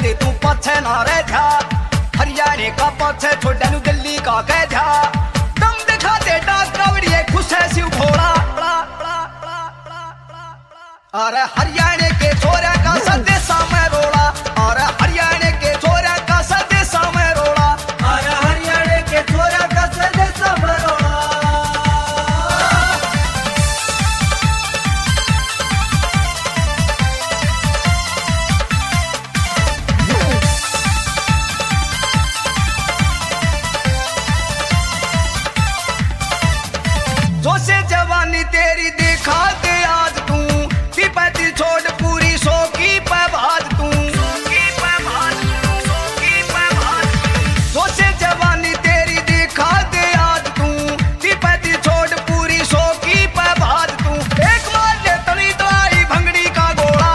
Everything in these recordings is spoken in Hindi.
दे तू पाछे ना रह जा, हरियाणे का पाछे छोड़ा नु दिल्ली का कह जा। दम दिखा दे डाक कावड़िए खुश है शिव भोला। अरे हरियाणे के छोरा का संदेशा में रोड़ा, अरे हरियाणे के छोरा का संदेशा में रोड़ा, अरे हरियाणे के छोरा का संदेशा में रोड़ा। जो से जवानी तेरी दिखा दे आज तू, तिब्बती छोड़ पूरी सो की पबाज तू। जो से जवानी तेरी दिखा दे आज तू, तिब्बती छोड़ पूरी सो की पबाज तू। एक मार ले तनी तो आई भंगड़ी का गोला।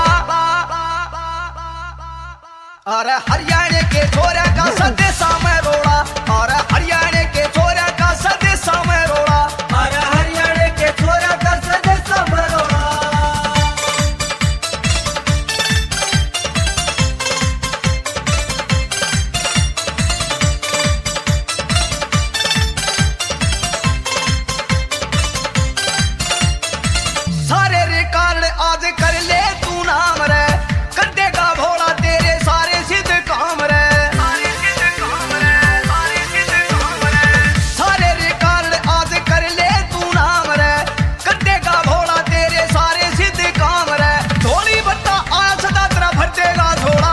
अरे हरियाणे के छोरा का संदेशा में रोड़ा, अरे हरियाणे के छोरा का संदेशा में रोड़ा, अरे हरियाणे के छोरा का संदेशा में रोड़ा। सारे रिकॉर्ड आज कर ले तू नाम रे, कर देगा भोला तेरे सारे सिद्ध काम रे। सारे रिकॉर्ड आज कर ले तू नाम रे, कर देगा भोला तेरे सारे सिद्ध काम रे। थोड़ी बता आया सदा तेरा भर देगा थोड़ा।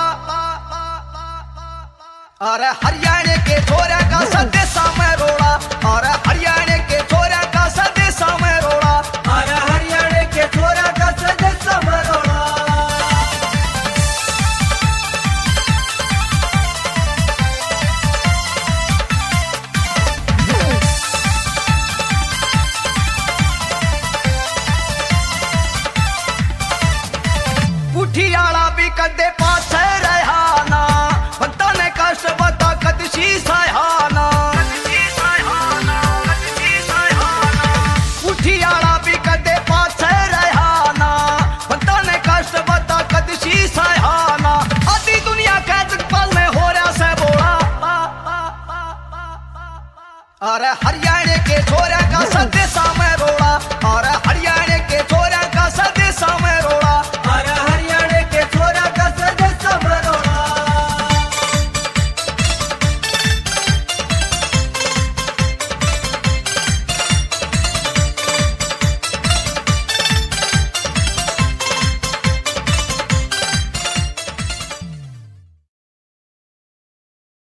अरे हरियाणे के छोरा का संदेशा में रोड़ा, अरे हरियाणे के छोरा का संदेशा में रोड़ा, अरे हरियाणे के छोरा का संदेशा में रोड़ा। पुठियाला भी कदे पाछे रहना, बता ने कष्ट बता कदशी सहाना। पुठियाला भी कदे पाछे रहना, बता ने कष्ट बता कदशी सहाना। आधी दुनिया का जगपाल में हो रहा से बोला। अरे हरियाणे के छोरा का संदेशा